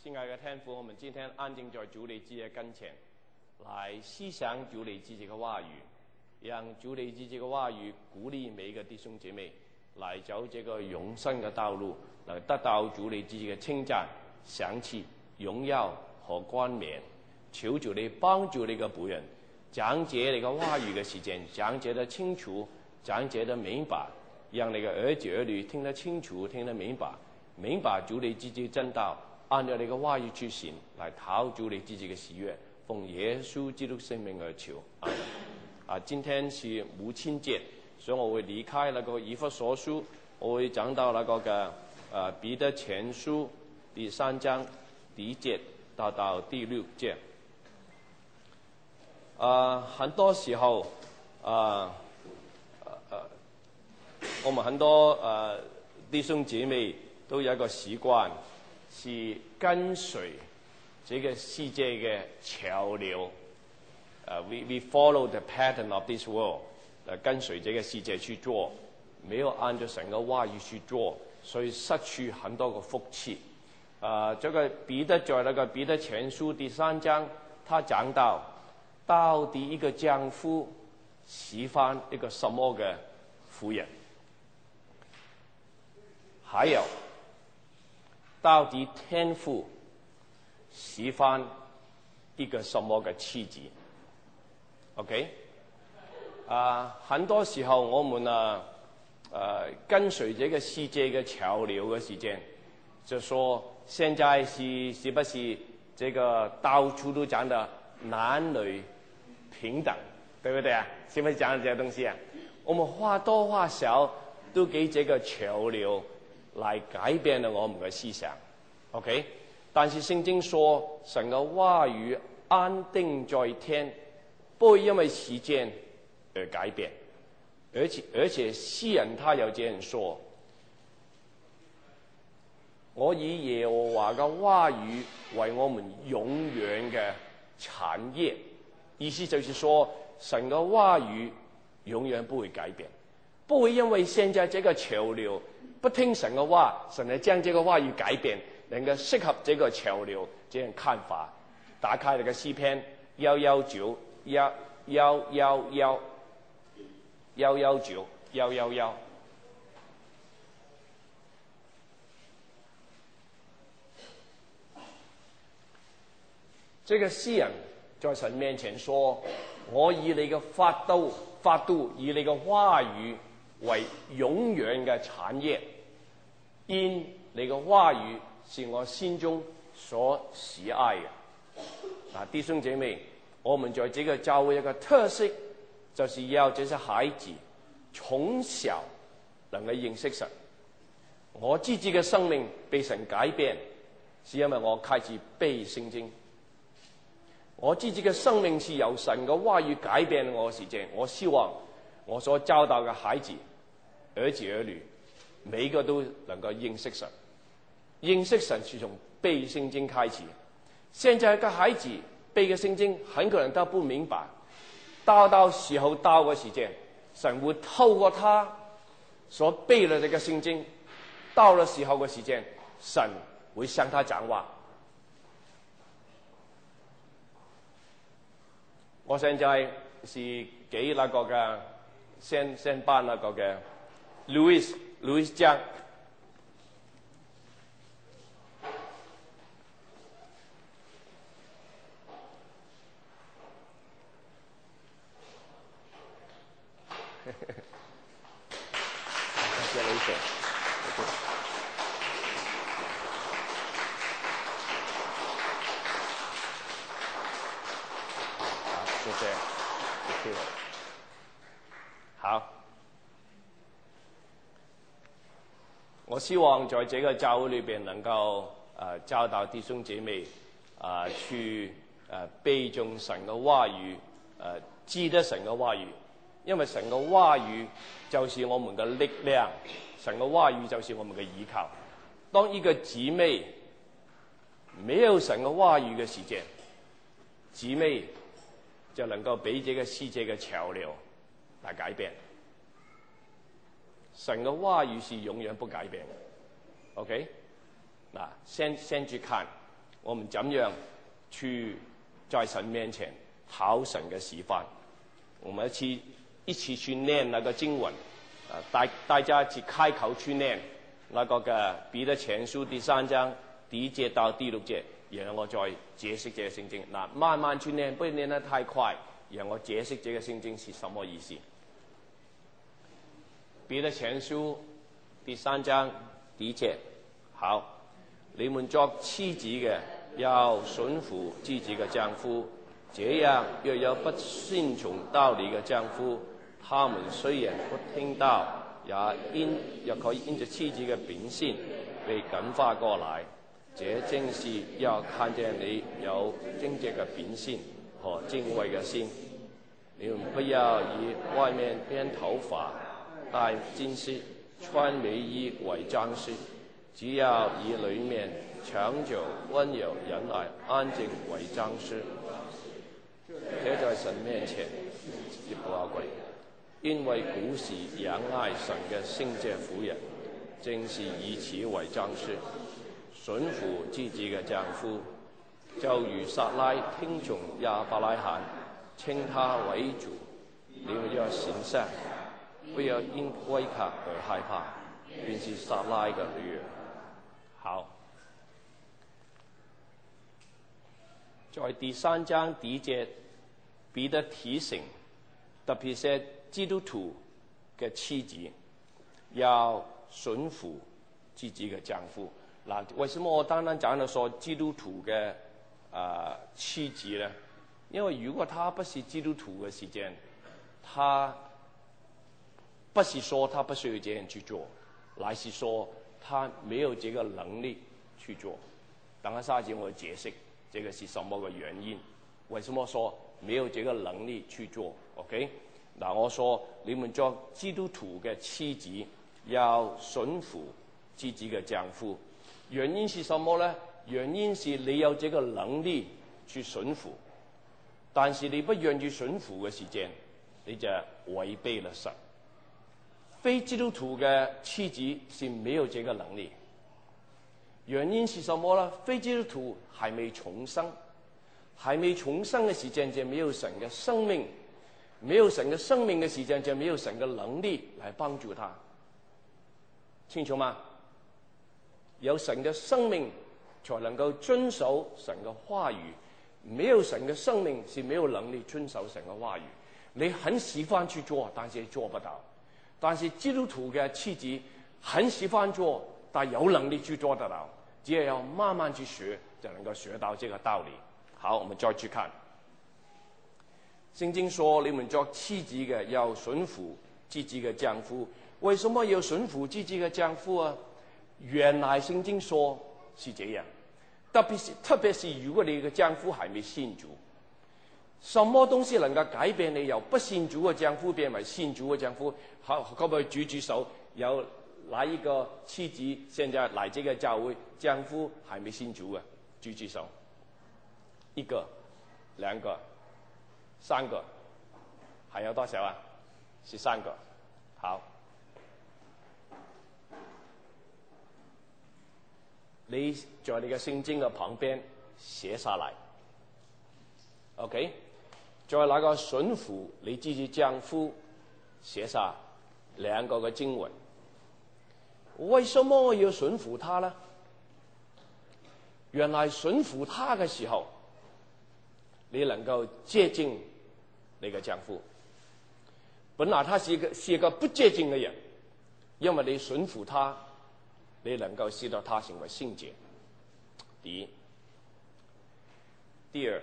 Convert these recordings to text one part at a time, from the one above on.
亲爱的天父，我们今天安静在主你自己的跟前，来思想主你自己的话语，让主你自己的话语鼓励每一个弟兄姐妹来走这个永生的道路，来得到主你自己的称赞、赏赐、荣耀和冠冕。求主你帮助你的仆人，讲解你的话语的时间，讲解得清楚，讲解得明白，让你的儿子儿女听得清楚，听得明白，明白主你自己真道，按照你的话语去行，来讨主你自己的喜悦。奉耶稣基督圣名而求。今天是母亲节，所以我会离开那个以弗所书，我会讲到那个嘅彼得前书第3章第1节到第6节。很多时候，我们很多弟兄姐妹都有一个习惯，是跟随这个世界的潮流。we follow the pattern of this world， 跟随这个世界去做，没有按照神的话语去做，所以失去很多个福气。这个彼得在那个彼得前书第3章，他讲到底一个丈夫喜欢一个什么的妇人，还有到底天父喜欢一个什么的妻子。OK， 很多时候我们跟随这个世界的潮流的时间，就说现在是不是这个到处都讲的男女平等，对不对啊？是不是讲这些东西啊？我们或多或少都给这个潮流来改变了我们的思想。OK， 但是圣经说神的话语安定在天，不会因为时间而改变，而且诗人他有这样说：我以耶和华的话语为我们永远的产业。意思就是说，神的话语永远不会改变，不会因为现在这个潮流不听神的话，神来将这个话语改变，能够适合这个潮流这样看法。打开那个诗篇119。119，这个诗人在神面前说：我以你嘅法度，以你嘅话语为永远嘅产业，因你嘅话语是我心中所喜爱嘅。弟兄姐妹，我们在这个教会一个特色，就是要这些孩子从小能够认识神。我自己的生命被神改变，是因为我开始背圣经。我自己的生命是由神的话语改变我的时间。我希望我所教导的孩子、儿子儿女，每一个都能够认识神。认识神是从背圣经开始。现在的孩子背嘅圣经很可能都不明白，到时候到嘅时间，神会透过他所背了这个圣经，到了时候嘅时间，神会向他讲话。我现在是给那个嘅先班那个嘅 Louis 江。好，我希望在这个教会里边能够教导弟兄姐妹去背诵神的话语，记得神的话语，因为神的话语就是我们的力量，神的话语就是我们的依靠。当一个姊妹没有神的话语的时间，姊妹就能够被这个世界的潮流来改变。神的话语是永远不改变的。OK， 先去看我们怎样去在神面前讨神的喜欢。我们一起去念那个经文，大家一起开口去念那个嘅彼得前书第3章第1节到第6节，然后我再解釋這個聖經。慢慢去念，不要念得太快，然後我解釋這個聖經是什麼意思。彼得前書第3章第1節，好，你們作妻子嘅要順服自己嘅丈夫，這樣若有不順從道理嘅丈夫，他們雖然不聽道，也可以因着妻子嘅秉性被感化過來。這正是要看見你有正直嘅秉性和敬畏嘅心。你們不要以外面編頭髮、戴金飾、穿美衣為裝飾，只要以裏面長久、溫柔、忍耐、安靜為裝飾。這在神面前是不可貴，因為古時仰愛神嘅聖潔婦人，正是以此為裝飾。順服自己嘅丈夫，就如撒拉聽從亞伯拉罕，稱他為主。你們要謹慎，不要因威嚇而害怕，便是撒拉嘅女兒。好，在第3章第1節，彼得提醒，特別是基督徒嘅妻子要順服自己嘅丈夫。為什麼我單單講到說基督徒嘅妻子呢？因為如果他不是基督徒嘅時間，他不是說他不需要這樣去做，乃是說他沒有這個能力去做。等下子我解釋這個是什麼嘅原因，為什麼說沒有這個能力去做 ？OK？ 我說你們做基督徒嘅妻子要順服自己嘅丈夫。原因是什麼呢？原因是你有這個能力去順服，但是你不願意順服嘅時間，你就違背了神。非基督徒嘅妻子是沒有這個能力。原因是什麼呢？非基督徒還沒重生，還沒重生嘅時間就沒有神嘅生命，沒有神嘅生命嘅時間就沒有神嘅能力來幫助他。清楚嗎？有神嘅生命才能夠遵守神嘅話語，沒有神嘅生命是沒有能力遵守神嘅話語。你很喜歡去做，但是做不到。但是基督徒嘅妻子很喜歡做，但有能力去做得到，只係要慢慢去學，就能夠學到這個道理。好，我們再去看聖經說，你們作妻子嘅要順服自己嘅丈夫。為什麼要順服自己嘅丈夫啊？原來聖經說是這樣，特別是如果你嘅丈夫還沒信主，什麼東西能夠改變你由不信主嘅丈夫變為信主嘅丈夫？好，可唔可以舉手？有哪一個妻子現在來這個教會，丈夫還沒信主嘅？舉手。一個、兩個、三個，還有多少啊？13個。好。你在你嘅聖經嘅旁邊寫下來 ，OK？ 在那個順服你自己丈夫寫下2個嘅經文。為什麼我要順服他呢？原來順服他嘅時候，你能夠接近你嘅丈夫。本來他是一個不接近嘅人，因為你順服他。你能夠使到他成為聖潔。第一，第二，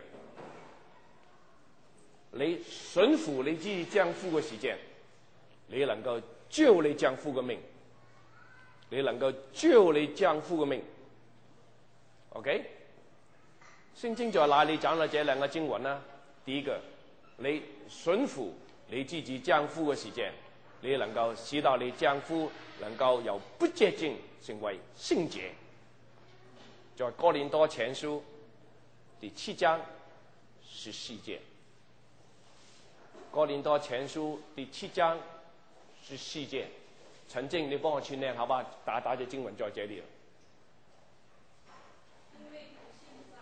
你順服你自己丈夫嘅時間，你能夠救你丈夫嘅命，你能夠救你丈夫嘅命。OK？ 聖經在哪裡講了這2個經文呢？第一個，你順服你自己丈夫嘅時間，你能夠使到你丈夫能夠由不潔淨成為聖潔。在哥林多前書第7章14節，哥林多前書第7章14節，陳靜，你幫我去念好吧？打着經文在這裡了。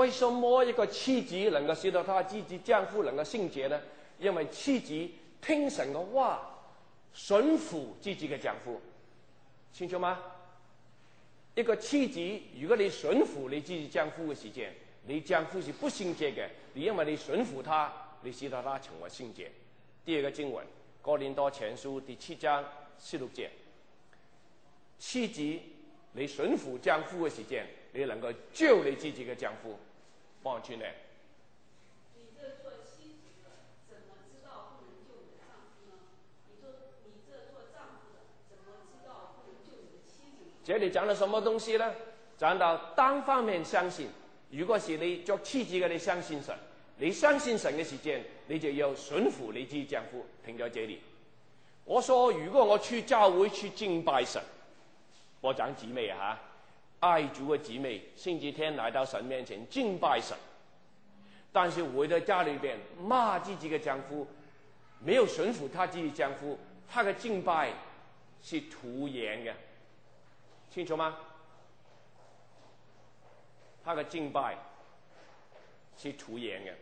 为什么一个妻子能够使到她自己丈夫能够圣洁呢？因为妻子听神嘅话，顺服自己嘅丈夫，清楚吗？一个妻子，如果你顺服你自己丈夫嘅时间，你丈夫是不圣洁嘅，你因为你顺服他，你使到他成为圣洁。第二个经文，哥林多前书第7章16节，妻子你顺服丈夫嘅时间，你能够救你自己嘅丈夫，帮助你。 你这做妻子的，怎么知道不能救你的丈夫呢？你这做丈夫的，怎么知道不能救你的妻子呢？ 这里讲了什么东西呢？讲到单方面相信。如果是你作妻子嘅，你相信神，你相信神嘅时间，你就要顺服你自己丈夫。停在这里。我说，如果我去教会去敬拜神，我讲姊妹啊，爱主嘅姊妹，星期天来到神面前敬拜神，但是回到家里边骂自己嘅丈夫，没有顺服他自己丈夫，他嘅敬拜是徒然嘅，清楚吗？他嘅敬拜是徒然嘅。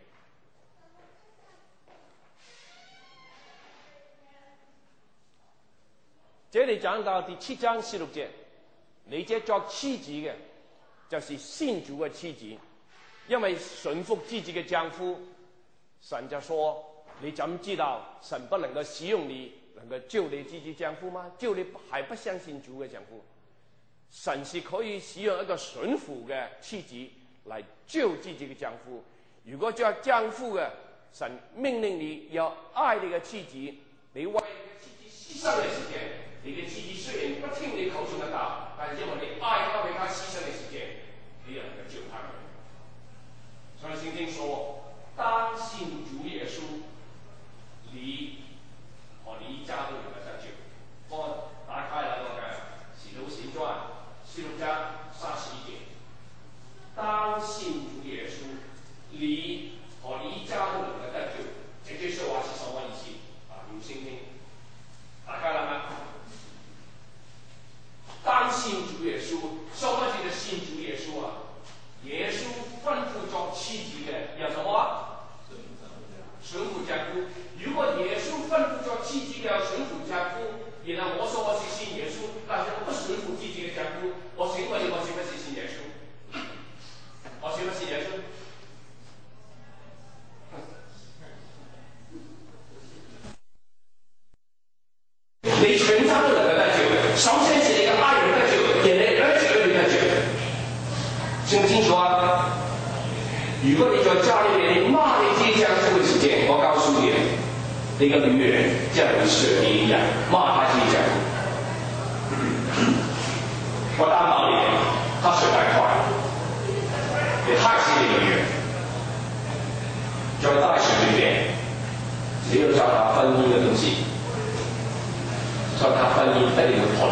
这里讲到第7章16节，你这作妻子嘅，就是信主嘅妻子，因为顺服自己嘅丈夫，神就说：你怎知道神不能够使用你，能够救你自己丈夫吗？救你还不相信主嘅丈夫。神是可以使用一个顺服嘅妻子来救自己嘅丈夫。如果作丈夫嘅，神命令你要爱你嘅妻子，你为你嘅妻子牺牲嘅时间，你嘅妻子虽然不听你口中嘅道，但是因为你爱他，为他牺牲嘅时间，你能够救他。所以圣经说：当信主耶稣，你和你一家都能够得救。我打开了那个使徒行传16章31节，当信主耶稣，你和你一家都能够得救。这句说话是什么意思？留心听。打开了吗？当信主耶稣，什么叫做信主耶稣啊？耶稣吩咐作妻子嘅要什么？顺服丈夫。如果耶稣吩咐作妻子嘅要顺服丈夫，然后我说我是信耶稣，但是我不顺服自己嘅丈夫，我请问你，我是不是信耶稣？我是不是耶稣？你全家都能够得救，首先是你嘅爱人得救，然后儿子女得救，清唔清楚啊？如果你在家里面你骂你自己丈夫嘅时间，我告诉你，你个女人就好似你一样骂他自己丈夫。我担保你，他水太快，你害死你个女人。在大学里面，你要教他婚姻嘅东西。教他婚姻一定要妥。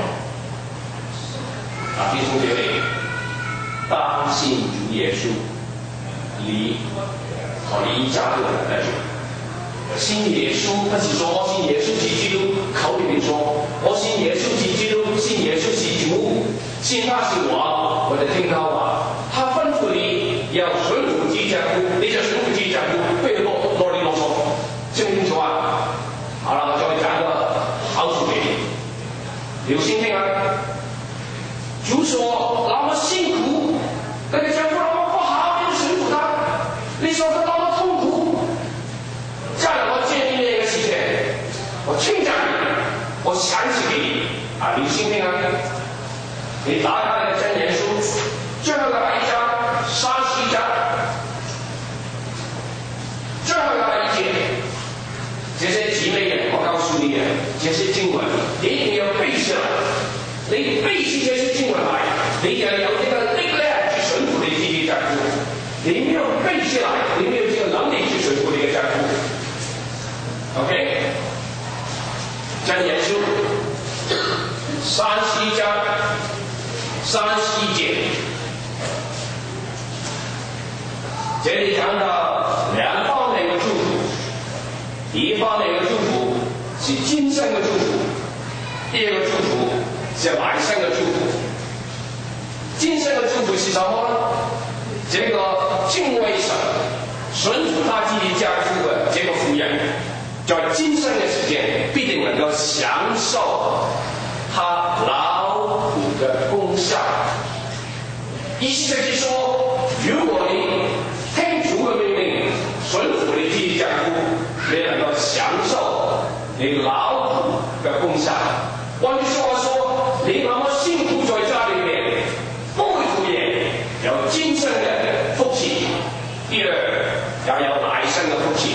弟兄姐妹，当信主耶稣，你和你一家都能得救。信耶稣不是说我信耶稣是基督，口里面说我信耶稣是基督，信耶稣是主，信他是王，我就听他话。他吩咐你要顺服自己丈夫，你就顺服自己丈夫，不要啰里啰嗦，清唔清楚啊？好了，我再讲个好处给你。留心听啊！主说那么辛苦，那个丈夫那么不好，你顺服他。你说他那么痛苦，这样我建议你一个事情，我称赞你，我想起给你啊！留心听啊！你打开那个真言书，最后的1章31章，最后的1节，这些姊妹人，我告诉你，这些经文你一定要背下来。你背起这些经文来，你就有这个力量去顺服你自己丈夫。你没有背起来，你没有这个能力去顺服你的丈夫。OK， 真言书31章31节，这里讲到2方面的祝福。第一方面的祝福是今生的祝福，第二个祝福是来生的祝福。今生的祝福是什么呢？ 这个敬畏神、顺服他自己家父的这个福人，在今生的时间必定能够享受他劳苦的功效。意思就是说，如果你听主的命令，顺服你自己家父，你能够享受你劳苦的功效。换句话说，你那么辛苦在家里面，不会敷衍，有今生的福气；第二，要有来生的福气。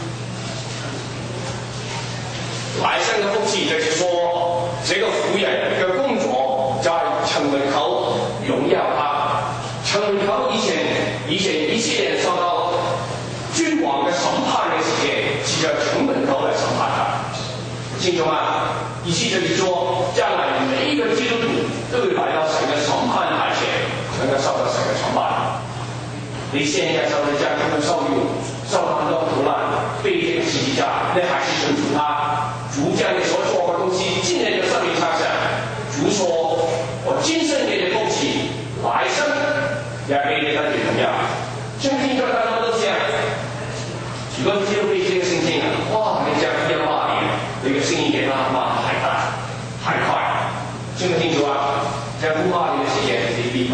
来生的福气就是说，这个妇人的工作在城门口荣耀他。城门口以前以色列受到君王的审判的时间，是在城门口来审判他，清楚吗？意思就是说，将来每一个基督徒都会来到神的审判台前，能够受到神的惩罚。你现在受到这样的受辱，受到很多苦难，被这个十字架，你还是顺服他。主将你所做的东西，今年的生命差上，主说：“我今生给你福气，来生也给你的荣耀。”圣经就大家都这样。如果基督被这个圣经哇，你这样一骂你，那个声音给他骂得还大还快，听不清楚啊？这样不骂你的时间是第一个，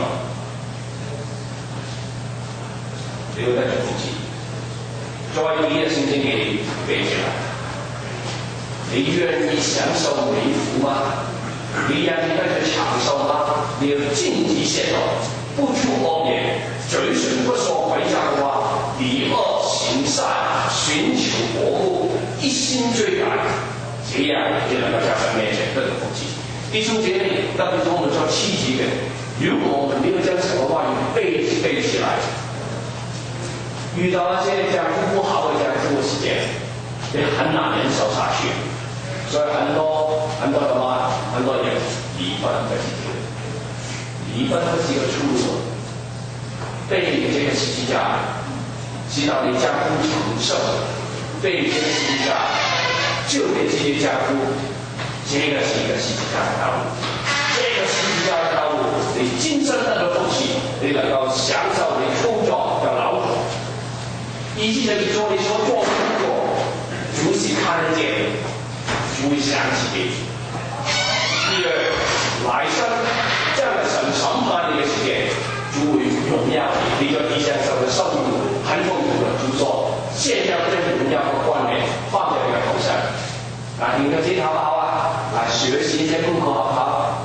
留在主福气。再有一个圣经给你背起来。你愿意享受美福吗？你愿意跟着享受吗？你要尽极限了，不出恶言，嘴唇不说回家的话，离恶行善，寻求国富，一心追赶，这样就能够在神面前得到福气。弟兄姐妹，特别是我们做妻子的，如果我们没有将神的话语背起来，遇到那些丈夫不好的丈夫的时间，也很难忍受下去。所以很多什么，很多人离婚的机会，离婚不是一个出路。被这个十字架，知道你丈夫承受，被这个十字架就给自己丈夫，这个是一个十字架的道路。这个十字架的道路，你今生得到福气，你能够享受你工作的劳苦。意思就是说，你所做的工作，主是看得见。不会想起你。第二，来生这样的神审判你的时间，主会荣耀你。你在地上受的受辱很痛苦的，主说：现在将荣耀和冠冕放在你的头上。你们这好不好啊？学习一些功课好不好？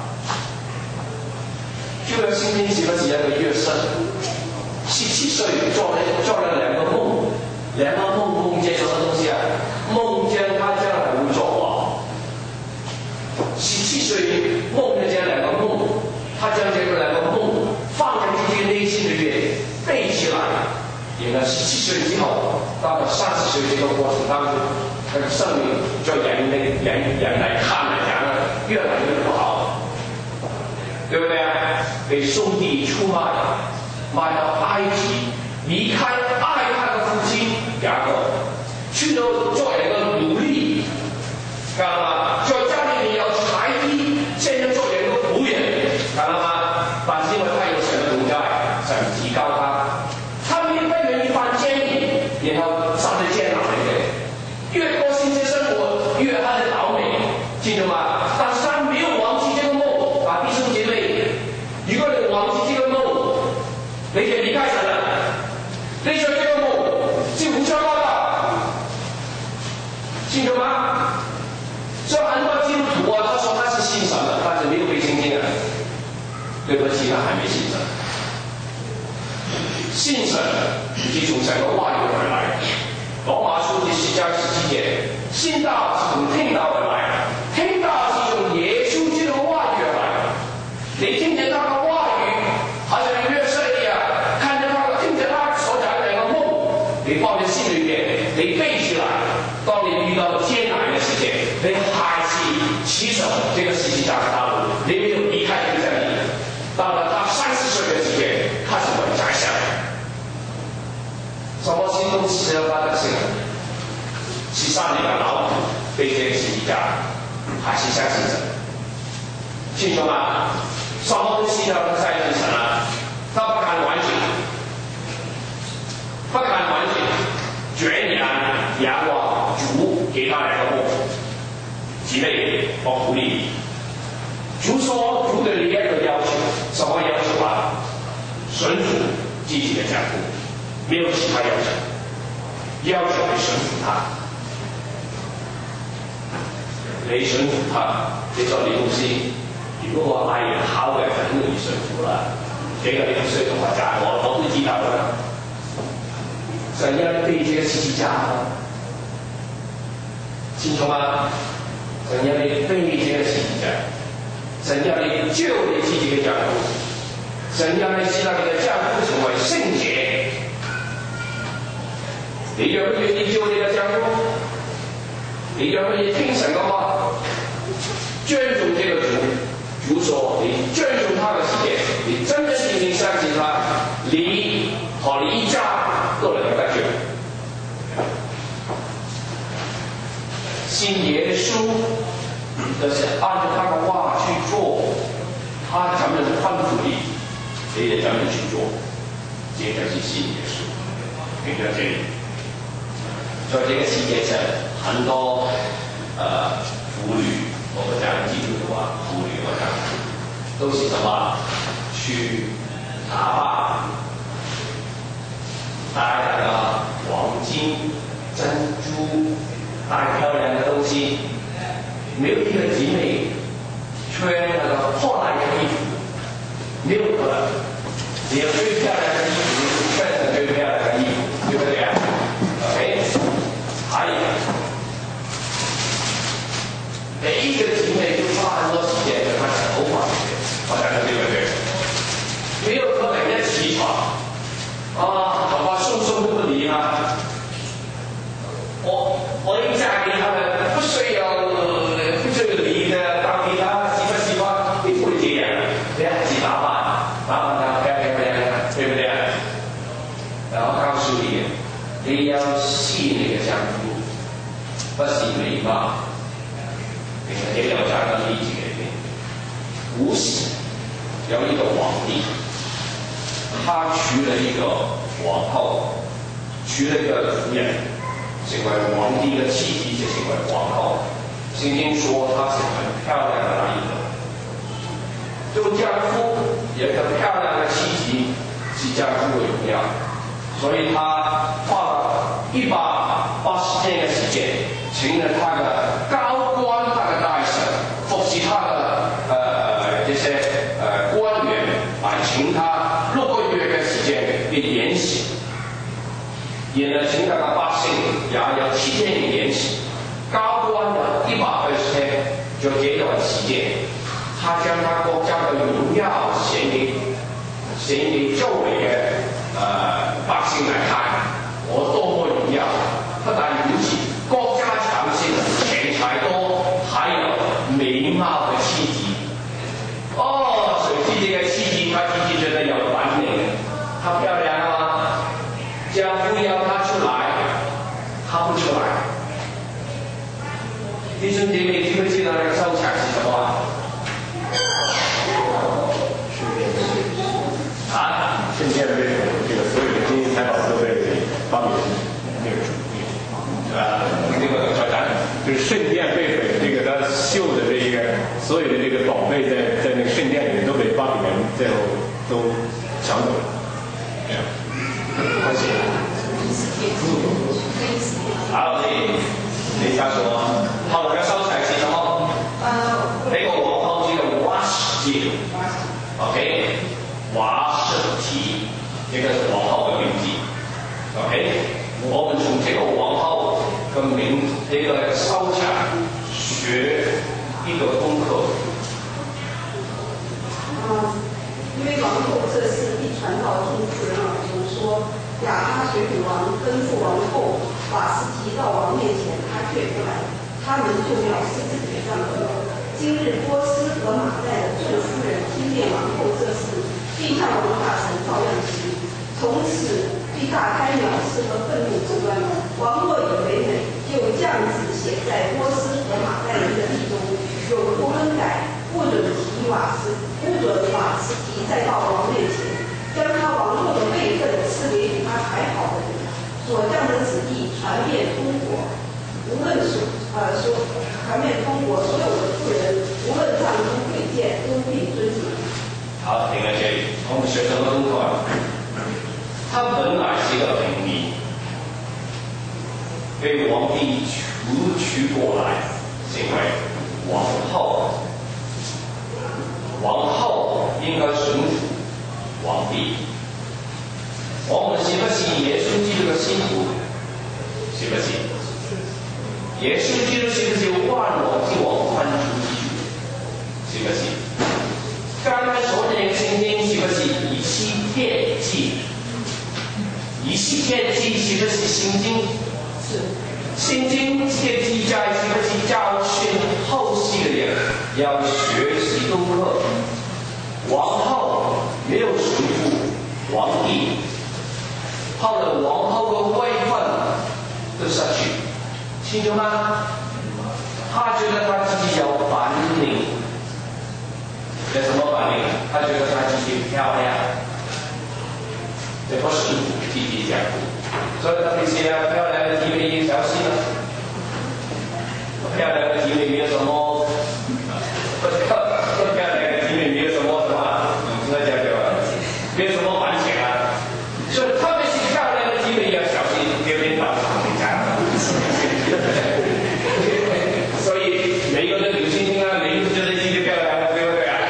就要新听几个几样的乐声。17岁做了2个梦，2个梦见什么东西啊？梦见他将来会做王。17岁梦见这2个梦，他将这2个梦放在自己内心里面背起来。然后17岁之后，到了30岁这个过程当中，他的生命在人来看来讲呢，越来越不好，对不对啊？被兄弟出卖，卖到埃及，离开爱他的父亲雅各，去了做一个奴隶，看到吗？在家里面有财力，现在做一个仆人，看到吗？但是因为他有神的同在，神提高他，他们不愿意犯奸淫，然后上了监牢里面，越过新鲜生活，越他的倒霉，记住吗？但是他没有忘记这个梦，弟兄姐妹，如果你忘记这个梦，你就离开神了，你说这个梦是胡说八道，清楚吗？所以很多基督徒他说他是信神的，但是没有被圣经的，对不起，他还没信神。信神是从神的话语而来，罗马书第10章17节，信道是从听道而来，听道是从耶稣基督的话语而来。你听见他的话语，好像约瑟一样，看见他，听见他所讲的2个梦，你放在心里面，你背起来。当你遇到艰难的时间，你还是骑走这个十字架的道路，你没有离开这个真理。到了他30岁的时间，开始稳在下来。什么心中是要发的性？13年的劳苦被这个十字架，还是相信神，清楚吗？什么东西要相信神啊？他不敢完全， 福利。主说主对两个要求，什么要求啊？顺服积极的讲父，没有其他要求，要求你顺服他，你順服他，你做你公司，如果我嗌人考嘅，就很容易順服啦。這個你唔需要同我講，我都知道啦。神要你背這個十字架嗎？清楚嗎？神要你背這個十字架，神要你救你自己的丈夫，神要你使到你的丈夫成為聖潔。你願不願意救你的丈夫？你願不願意聽神的話？尊重這個主，主說你尊重他的世界，你真真正正相信他，你和你一家都能夠得救。信耶穌就是按照他的話去做，他怎麼吩咐你，你也怎麼去做，這就是信耶穌。明白這裡？在這個世界上，很多婦女，我們講基督的話，婦女我講都是什麼？去打扮，戴那個黃金、珍珠，戴漂亮的東西，沒有一個姐妹穿那個破爛的衣服，沒有可能。你有最漂亮的衣服，穿上最漂亮的衣服，對不對啊？OK。還有，每一個姐妹都花很多時間在她的頭髮裡面，我講的對不對？沒有可能一起床，頭髮鬆鬆都不理嗎？我一嫁給他們，不需要理的，當給他洗不洗嗎？你不會這樣，你還是打扮他漂亮，對不對？然後告訴你，你要信那個丈夫。不是美貌，你看這裡我講個例子給你。古時有一個皇帝，他娶了一個皇后，娶了一個夫人，成為皇帝的妻子就成為皇后。聖經說她是很漂亮的那一個。做丈夫有一個漂亮的妻子是丈夫的榮耀，所以他花了180天的時間。請了他的高官，他的大臣，服侍他的這些官員，請他6個月的時間的演習，也呢請他的百姓也有7天的演習。高官的120天，就這段時間，他將他國家的榮耀顯給周圍的百姓來看，我多麼榮耀！不但如此，國家強盛，錢財多，還有美貌的妻子。哦，誰知這個妻子，他自己覺得有本領，她漂亮嗎？丈夫要她出來，她不出來。弟兄姐妹，知不知道那個收場是什麼？啊？ 圣殿的这个所有的金银财宝都被巴比伦那个主义。 这个小展就是圣殿被毁，这个他绣的这个所有的这个宝贝在那个圣殿里面都被巴比伦最后都抢走了。这样，关系。 好，你想說後來嘅收場是什麼？呢個皇后叫做瓦什蒂 ，OK， 瓦什提，這個是皇后嘅名字 ，OK。我們從這個皇后嘅名，這個收場學一個功課。 因為王后這事一傳到眾婦人耳中，說亞哈隨魯王吩咐王后瓦實提到王面前，他卻不來，他們就藐視自己的丈夫。今日波斯和馬代的眾夫人聽見王后這事，必向王大臣照樣行，從此必大開藐視和憤怒之端。王若以為美，就這樣子寫在波斯和馬代人的例中，永不更改，不准瓦實提再到王面前，將他王后的位分賜給比他還好的人。所降的旨意傳遍通國，無論傳遍通國所有的婦人学什么功课啊？她本来是一个平民，被皇帝除去过来，成为王后。王后应该顺服皇帝。我们是不是耶稣基督的信徒？是不是？耶稣基督是不是万王之王、万主之主？是不是？刚才所念的圣经是不是以西结记？以西结记是不是圣经？ 是。 圣经的记载是不是教训后世的人要学习功课？王后没有顺服皇帝，后来王后的位分都失去，清楚吗？他觉得他自己有本领，有什么本领？他觉得他自己漂亮，这不是弟弟讲，所以他那些漂亮的弟妹也小心了。漂亮的弟妹没有什么，不漂亮的弟妹没有什么什么，那叫对吧？没有什么本钱啊，所以特别是漂亮的弟妹要小心，别人到场里讲。所以每个人有信心啊，每个人觉得自己漂亮，对不对啊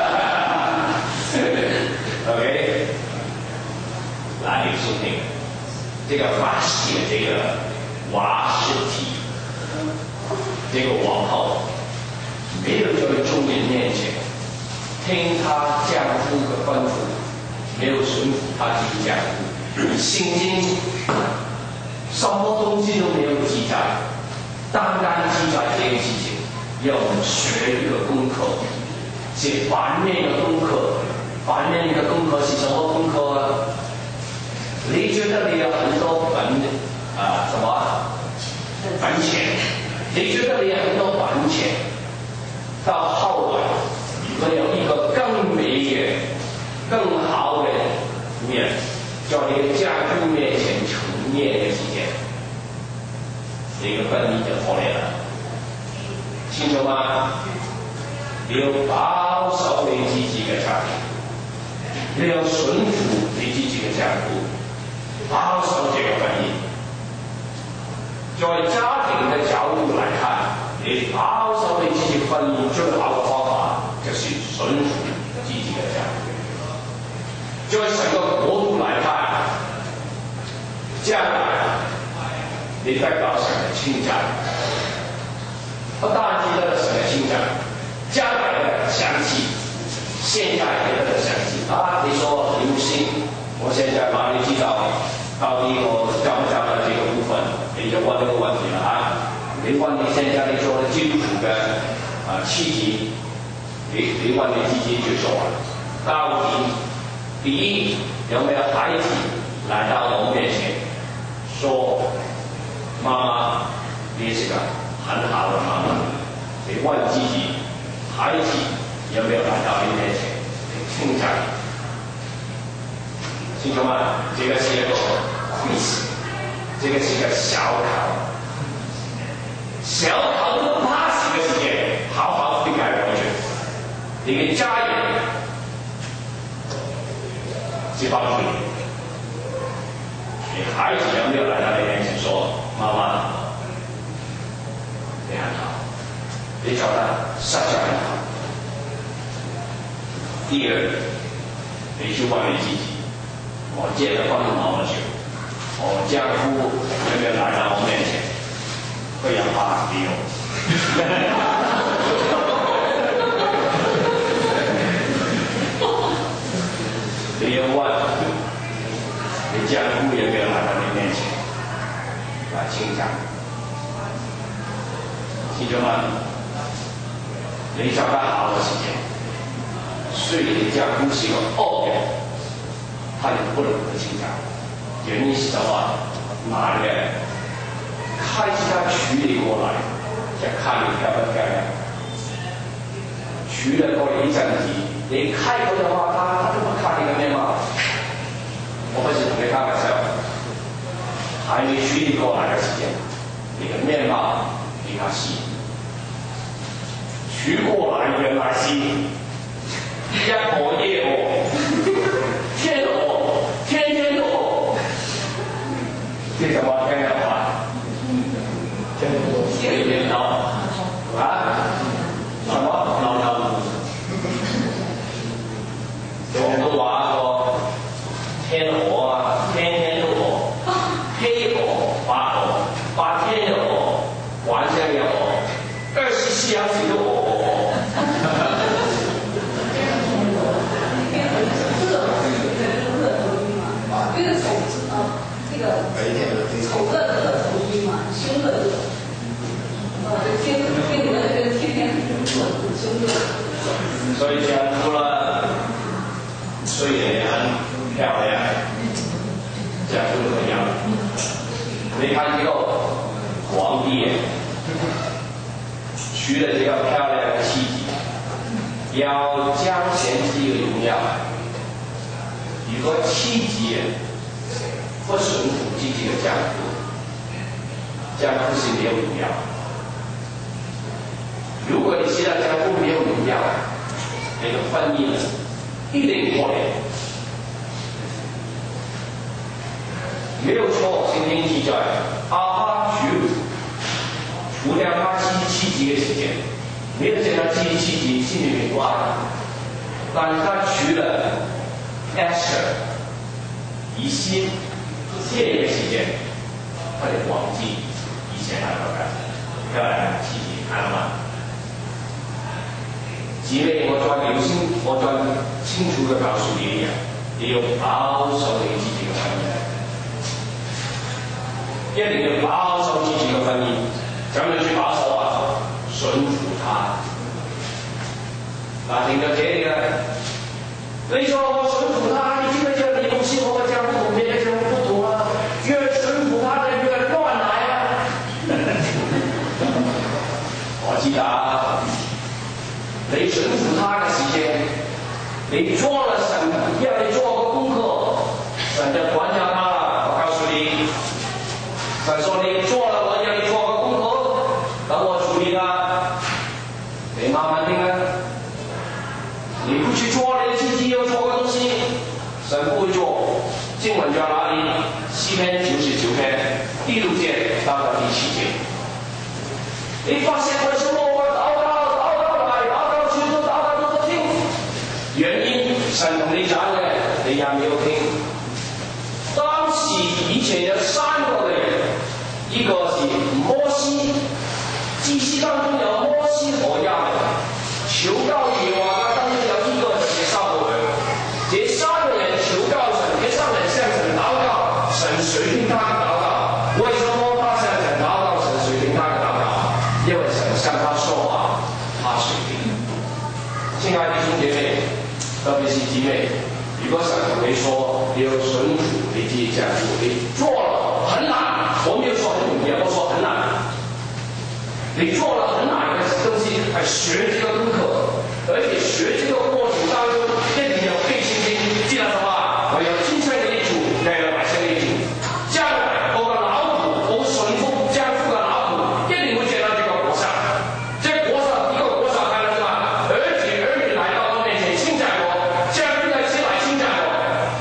？OK， 来收听这个法系的这个瓦实体。这个王后没有在众人面前听她丈夫的吩咐，没有顺服她自己丈夫。圣经什么东西都没有记载，单单记载这件事情，要我们学一个功课，是反面的功课。反面的功课是什么功课啊？你觉得你有很多什么本钱？你觉得你有很多本钱，到后来如果有一个更美的、更好的面，在你的丈夫面前呈现的时间，这个婚姻就破裂了，清楚吗？你要保守你自己的家庭，你要顺服你自己的丈夫，保守这个婚姻。在家庭的角度来看，你保守你自己婚姻最好的方法就是顺服自己的家庭。在整个国度来看，将来你得到神的称赞，不但是得到神的称赞，将来的详细，现在也得到详细啊！你说刘星，我现在哪里知道到底我交不交到这个部分？你就问这个问题了啊！你问你现在你做的基督徒的契机，你问你自己就说了，到底第一有没有孩子来到我面前说妈妈，你是个很好的妈妈？你问自己，孩子有没有来到你面前称赞？清楚吗？这个是一个 quiz。这个是个小考，小考都不怕死的时间，好好悔改回去。你的家人去帮助你，你孩子有没有来到你面前说：“妈妈，你很好，你做得实在很好。”第二，你去问你自己：我结了婚那么久。我丈夫有没有来到我面前会要把利用？你要问你丈夫有没有来到你面前来称赞？清楚吗？你找到好的时间，虽然你丈夫是个恶人，他也不能不称赞。原因是什么？哪里人开始他娶你过来，就看你漂不漂亮。娶了过来一阵子，你开口的话，他就不看你的面貌。我不是同你开玩笑，还没娶你过来的时间，你的面貌比他细。娶过来原来是一模一样。 所以讲除了睡得很漂亮，讲出怎样？没看见皇帝娶了这个漂亮的妻子，要彰显自己的荣耀。如果妻子不顺服自己的丈夫，丈夫是没有荣耀。如果你知道丈夫没有荣耀，那个婚姻一定破裂。没有错，圣经记载，阿哈除了他妻子的时间，没有见到妻子心里面不安，但是他娶了 Esther 以西这个时间，他就忘记以前那个漂亮的妻子，看到吗？姊妹，我再留心，我再清楚的告诉你，你要保守你自己的婚姻。一定要保守自己嘅婚姻，怎樣去保守啊？順服他。嗱，停到這裡啦。你說我順服他，你知唔知你公司我嘅丈夫同別嘅丈夫不同啊？越順服他的越亂來啊！我知道，你順服他嘅時間，你做了神要你做個功課，神就管教他了。我告訴你。神說你做了，我要你做個功課，等我處理他。你慢慢聽啊！你不去做，你自己要做個東西，神不會做。經文在哪裡？詩篇99篇第6節到第7節。你發現為什麼我禱告來，禱告去都禱告都不聽？原因神同你講嘅，你也沒有聽。當時以前有3個人。一個是摩西，祭司當中有摩西和亞倫，求告耶和華當中有一個是撒母耳。這3個人求告神，這3人向神禱告，神垂聽他的禱告。為什麼他向神禱告，神垂聽他的禱告？因為神向他說話，他垂聽。親愛的弟兄姐妹，特別是姊妹，如果神同你說你要順服你自己丈夫，你做了很難。我沒有說很容易，我說很難。你做了很難的東西，還學這個功課，而且學這個過程當中一定要費心機。記得什麼？我要精誠為主，要有百姓為主。將來我的老虎，我順服丈夫的老虎，一定會見到這個果實。這個果實，一個果實看到什麼？兒子兒女來到我面前稱讚我，將來誰來稱讚我？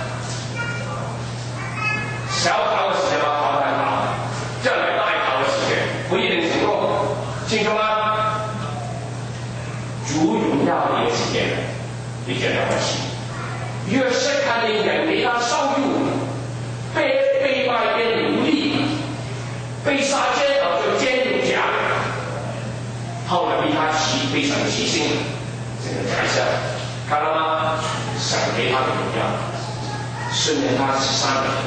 小考的時間吧。清楚嗎？主榮耀你嘅時間，你就了不起。約瑟看見人給他羞辱，被賣變奴隸，被殺監牢就監獄夾，後來被他非常犧牲，這個宰相，看到嗎？神給他的榮耀，順便他13年。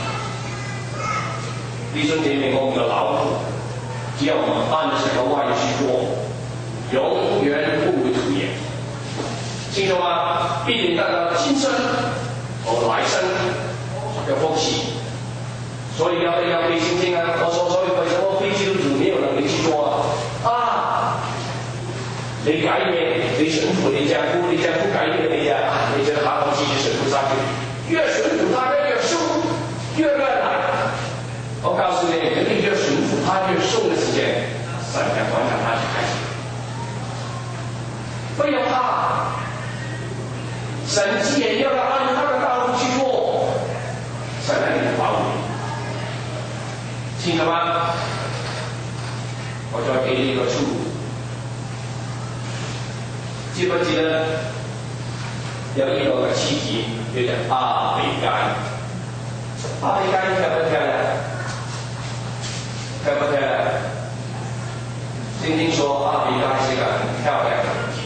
弟兄姐妹，我們的勞苦。只要我們按着神的話語去做，永遠不會徒然。清楚嗎？必定得到今生和來生的福氣。所以要費心經啊！我所以為什麼非基督徒沒有能力去做啊？你改變，你順服你丈夫，你丈夫改變你啊！你這行東西就順服下去，越順服他越受，越亂來。我告訴你，你越順服他越受的時間，神才管教他去開始。不要怕，神既然要他按他的道路去做，神來給你保護你。清楚嗎？我再給你一個出路。記不記得有一個妻子叫做阿比該？阿比該漂不漂亮？漂不漂亮？聖經說阿比該是一個很漂亮的女子。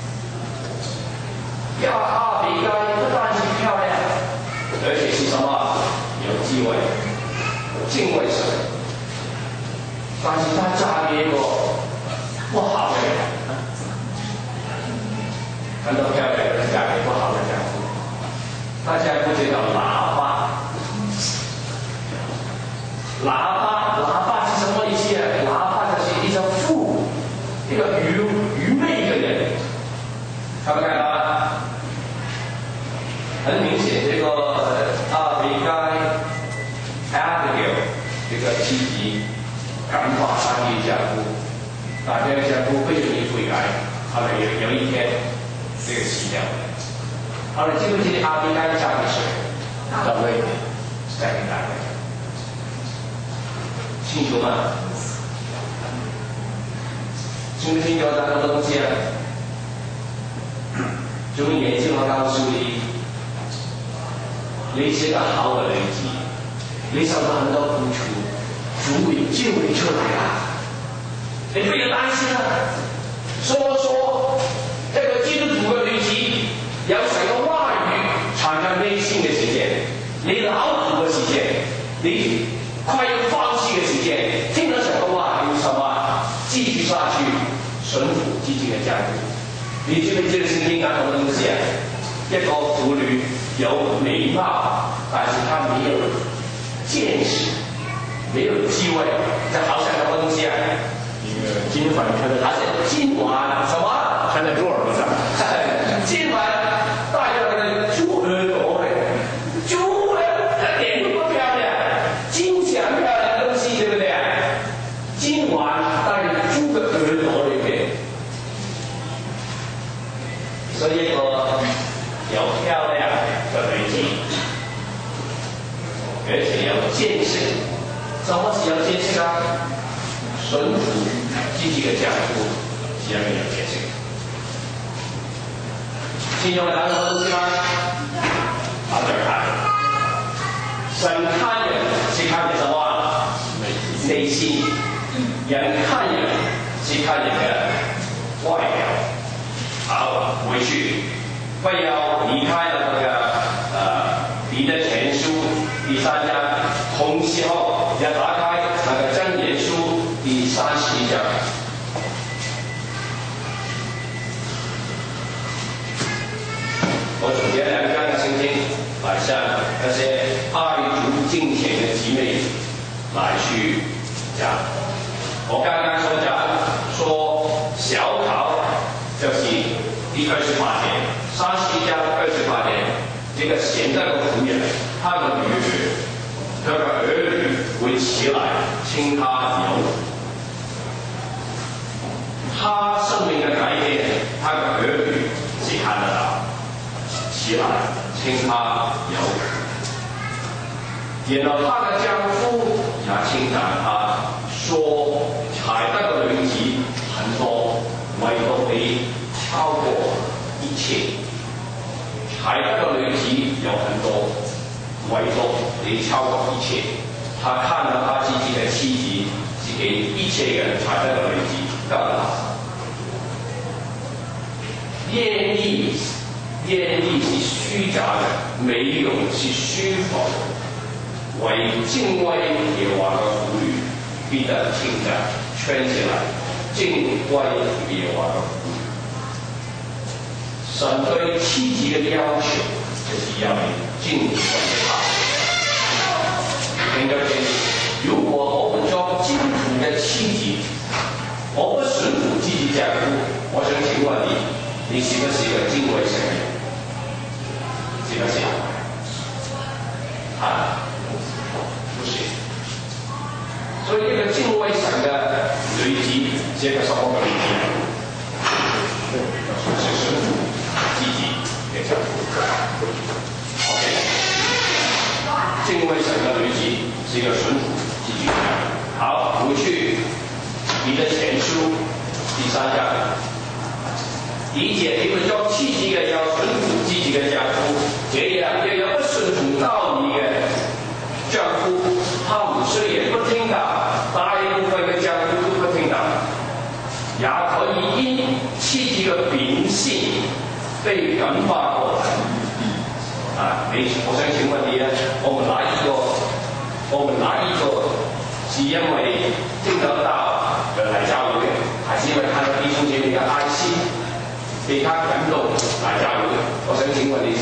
阿比該不但是漂亮，而且是什麼？有智慧，敬畏神。但是她嫁給一個不好的人。 很多漂亮的人嫁给不好的丈夫，大家不知道喇叭。喇叭是什么意思啊？喇叭就是一种富，一个愚昧的人，看不看到啊？很明显，这个阿比该 Abigail 这个妻子感化他的丈夫，但这个丈夫不愿意悔改，后来有一天这个死掉了。后来记不记得阿比该嫁给谁？大卫，嫁给大卫。清楚吗？听不听到那个东西啊？从眼睛我告诉你，你是个好的女子，你受到很多苦楚，主会救你出来啦。你不要担心啊！说这个基督徒的女子有神的话语藏在内心的时间，你劳苦的时间，你快要放弃的时间，听到神的话有什么？继续下去，顺服自己的丈夫。你知不知道圣经讲什么东西啊？一个妇女有美貌，但是她没有见识，没有智慧，这好像什么东西啊？ 一个金环穿在， 还是金环什么？ 穿在猪耳朵上。 金环戴在那个猪耳朵里，猪的脸都不漂亮，金是很漂亮的东西，对不对？金环戴在猪的耳朵里面，所以一个有漂亮的女子，而且有见识。什么是有见识啊？顺服自己的丈夫是要有见识。信用达什么东西吗？好这儿看，神看人是看你什么？内心。人看人是看人的外表。好，回去不要离开了那个彼得前书第3章，同时候要打开那个箴言书第31章。我总结2章的圣经来向那些爱主敬虔的姊妹来去讲。我刚刚说小考就是第28节，31章28节，这个现在的妇人，他的儿女会起来称他有福，他生命的改变，他的儿女是看得到，起来称他有福，然后他的丈夫也称赞他，说海德的女子很多，唯独你超过一切。海德的女子有很多，唯独你超过一切。他看到他自己的妻子是比一切人海德的女子更好。艳丽是虚假的，美容是虚浮的，为敬畏耶和华的妇女必得称赞，圈起来，敬畏耶和华的妇女。神对妻子的要求就是要你敬畏他。听到这里，如果我们做基督徒的妻子，我不顺服自己丈夫，我想请问你是不是个敬畏神的人？是不是？啊，不是。所以这个敬畏神的女子，是一个什么个女子？是顺服自己的丈夫。OK， 敬畏神的女子是一个顺服自己的丈夫。好，回去彼得前书第3章。理解你们做妻子的要顺服自己的丈夫，这样也有不顺服道理的丈夫，他们虽然不听到，大部分的丈夫都不听到，也可以因妻子的秉性被感化过来。我想请问你啊，我们哪一个是因为听得到而来教育的，还是因为看到弟兄姐妹的爱心？被他感动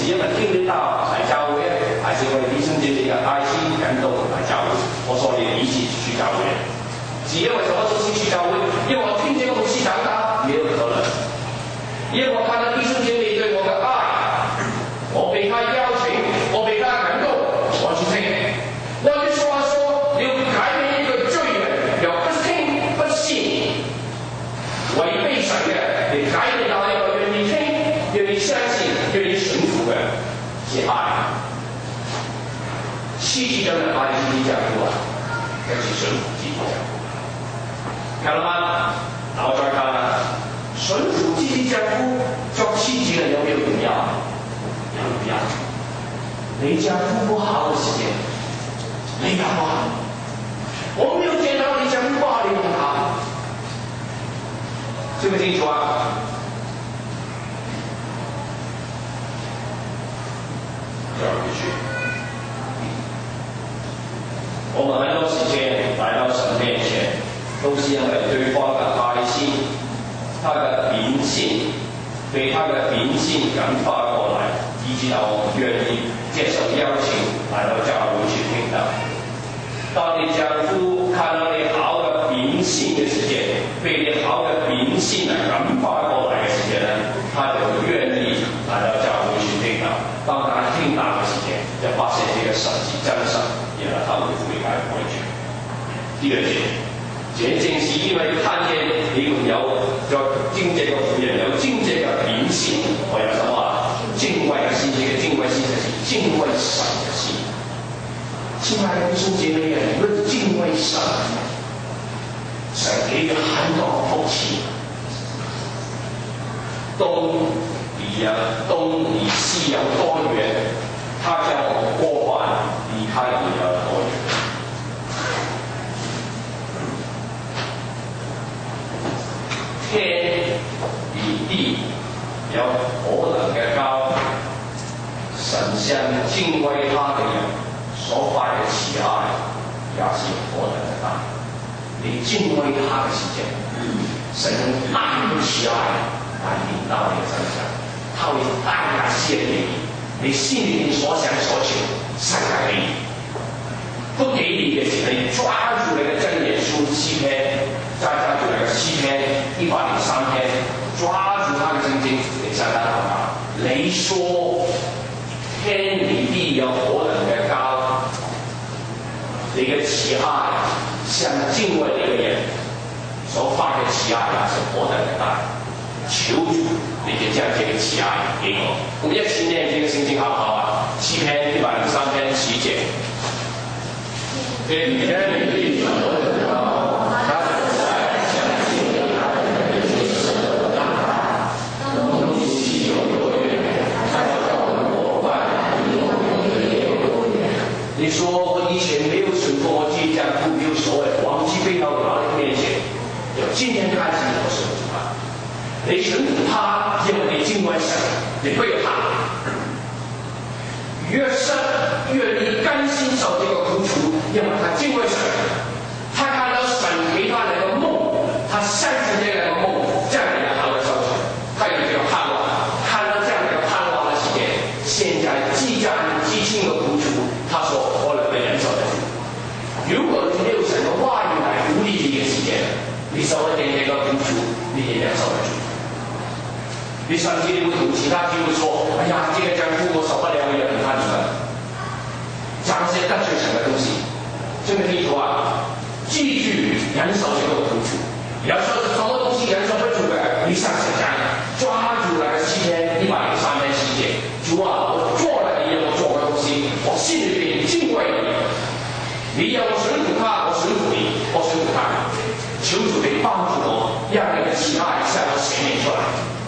是因為經歷到嚟教會咧，還是為弟兄姐妹嘅愛心感動嚟教會，我所以一起去教會。是因為什麼事情去教會？因為我聽見牧師講道，也有可能。因為我看到弟兄姐妹對我的愛，我被他邀請，我被他感動，我去聽。那句說話說，你要改變一個罪人，要不聽不信，違背神嘅，你改變到一個願意聽、願意相信、願意順服嘅，是愛。戲劇中的愛是你講過，要去順服基督教。看了嗎？然後再看順服基督教做戲劇人有沒有必要？有必要。你家父不好的時間，你搞不好。我沒有見到你家父不好，你弄他。清不清楚啊？要回去。我們很多時間來到神面前，都是因為對方的愛心，他的靈性，被他的靈性感化過來，以致到我們願意接受邀請來到教會去聽道。當你丈夫看到你好的靈性嘅時間，被你好的靈性感化過來嘅時間呢，他就願意來到教會去聽道。當他聽道嘅時間，就發現這個神是真神，然後他會悔改回去。第二節。這正是因為看見你們有經這個婦人有經這個靈性，我有什麼敬畏的心，這個敬畏心就是敬畏神的心。親愛的弟兄姐妹，你們敬畏神，神給予很多福氣。東離西有多遠，他叫我們過完，離開也有多遠。天與地有何等嘅高，神向敬畏他的人所發嘅慈愛也是何等嘅大。你敬畏他嘅時間，神用大嘅慈愛來臨到你嘅身上，他會大大謝給你，你心裏面所想所求，神給你。不給你嘅時候，你抓住那個真言書7篇。再加住那個詩篇103篇，抓住他的聖經，你向他禱告。你說天與地有何等嘅高，你嘅慈愛向敬畏你嘅人所發嘅慈愛是何等嘅大。求主你就將這個慈愛給我。我們一起念這個聖經好不好啊？7篇103篇11節。天與地有何等嘅高。你說我以前沒有順服我自己丈夫，沒有所謂忘記背到老人面前，由今天開始我順服他。你順服他，因為你敬畏神，你不有他。越深越你甘心受這個苦楚，因為他敬畏神，他看到神給他那個夢，他相信這個夢，這樣的他的收成，他有這個盼望，看到這樣的盼望的時間，現在即將激情的苦楚。他說：“我能夠忍受得住。如果你沒有神的話語來鼓勵你的時間，你受了點這個苦楚，你也忍受得住。你上次你會同其他機會說：哎呀，這個丈夫我受不了，我要離開你們。講些得罪神的東西，這個地圖啊，繼續忍受這個苦楚。要說是什麼東西忍受不住的，你上次講，抓住那個7篇103篇7節，主啊，我做了你要我做的東西，我心裏邊敬畏你，你要我順服他，我順服你，我順服他。求主你幫助我，讓你的慈愛向我顯現出來。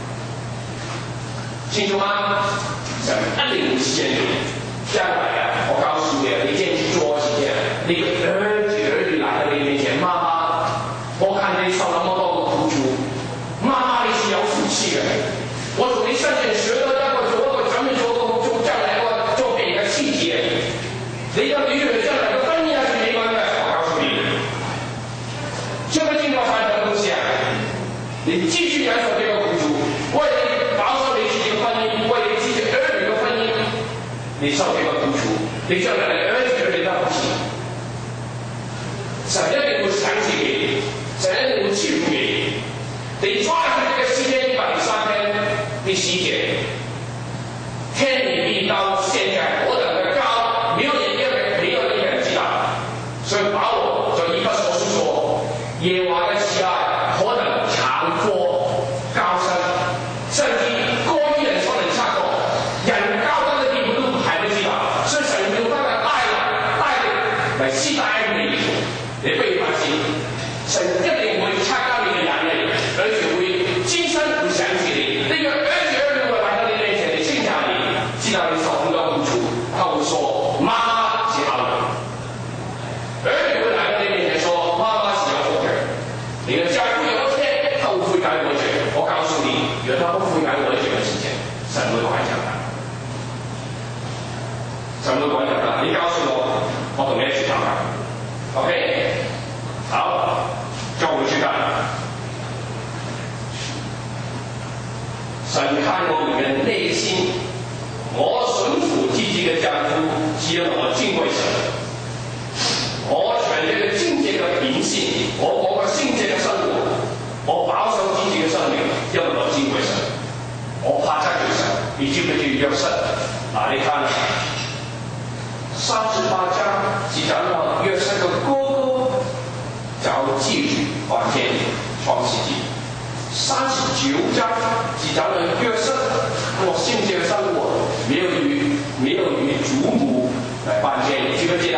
清楚嗎？神一定會實現你。將來啊，我告訴你，你進去做幾件，你的兒女來到你面前，媽媽，我看你受那麼多的苦楚，媽媽你是有福氣的。我從你身上學到一個咱們做將來個做別個細節，你要女人將來個婚姻還是沒關係，我告訴你，這個經過傳承的東西啊，你繼續忍受這個苦楚，為了保守你自己的婚姻，為了自己兒女的婚姻， 你受这个苦楚，你将来的儿子儿女都不行。神一定會賞賜你，神一定會賜福你。你抓住這個詩篇103篇第10節，天與地到現在何等的高，沒有人知道。所以保羅就以弗所書說，耶和華的慈愛何等長闊高深，甚至過於人所能測度，人高到的地步都還不知道。所以神用他的帶領來期待你。你不要擔心，神一定會擦乾你的眼淚，而且會今生會想起你。那個兒子兒女會來到你面前，你親下你，知道你受很多苦楚，他會說媽媽是好人。兒女會來到你面前說媽媽是有福的。你的丈夫有一天他會悔改我罪，我告訴你，如果他不悔改我罪的事情，神會管教他。神會管教他。你告訴我，我同你一起禱告。OK， 好，叫我們去看。神看我們的內心，我順服自己的丈夫，只要我敬畏神，我選這個聖潔的品性，我過個聖潔的生活，我保守自己的生命，因為我敬畏神，我怕得罪神。你記不記約瑟？你看。38章只講到約瑟的哥哥找妓女犯奸淫，創世記。39章只講到約瑟過聖潔的生活，沒有與祖母來犯奸淫，記不記得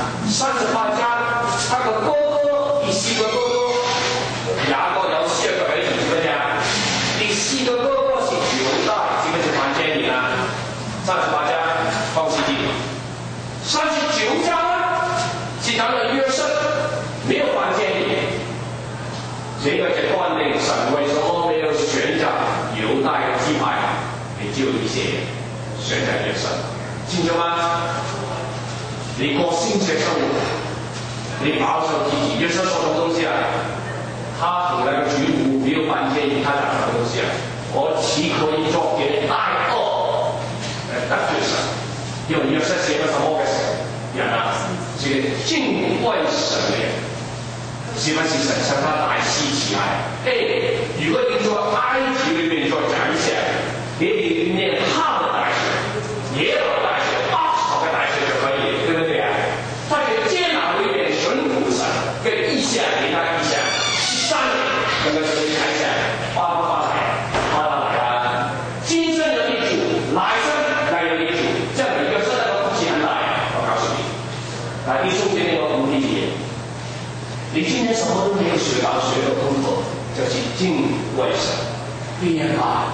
？38章他的哥哥第4個哥哥雅各有4個兒子，記不記得？第4個哥哥是猶大，記不記得犯奸淫啊？38章創世記。39章是講到約瑟沒有犯奸淫，這個就斷定神為什麼沒有選擇猶大的支派，也只有一些選擇約瑟，清楚嗎？你過聖潔生活，你保守自己。約瑟說什麼東西啊？他同那個主母沒有犯奸淫，他講什麼東西啊？我豈可以做別人愛惡來得罪神？因為約瑟是一個什麼嘅人啊？是個敬畏神嘅人，是不是神向他大施慈愛？如果你說埃及裏面做講一下，你裡面哈佛大學、耶魯大學、奧斯考嘅大學就可以，對不對啊？他就接納裏面順服神嘅意向，給他意向13年，那個時候你看一下，發不發財？發了來啊！今生的地主，來生來的地主，這樣一個生的都不起很大。我告訴你，你中間那個無理解，你今天什麼都沒有學到功課，就是敬畏神，邊吧？